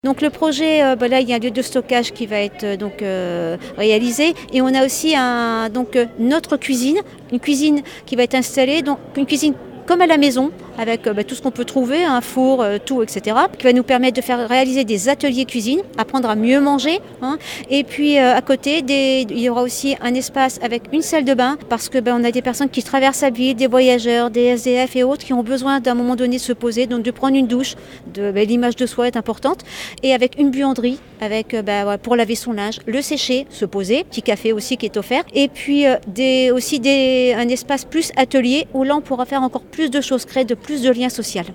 Donc le projet, là, il y a un lieu de stockage qui va être réalisé, et on a aussi notre cuisine, une cuisine qui va être installée, donc une cuisine comme à la maison, avec tout ce qu'on peut trouver, un four, tout, etc., qui va nous permettre de faire réaliser des ateliers cuisine, apprendre à mieux manger. Et puis à côté, il y aura aussi un espace avec une salle de bain, parce que on a des personnes qui traversent la ville, des voyageurs, des SDF et autres, qui ont besoin d'un moment donné de se poser, donc de prendre une douche. L'image de soi est importante. Et avec une buanderie, avec pour laver son linge, le sécher, se poser, petit café aussi qui est offert. Et puis un espace plus atelier, où là on pourra faire encore plus de choses, créer de plus de liens sociaux.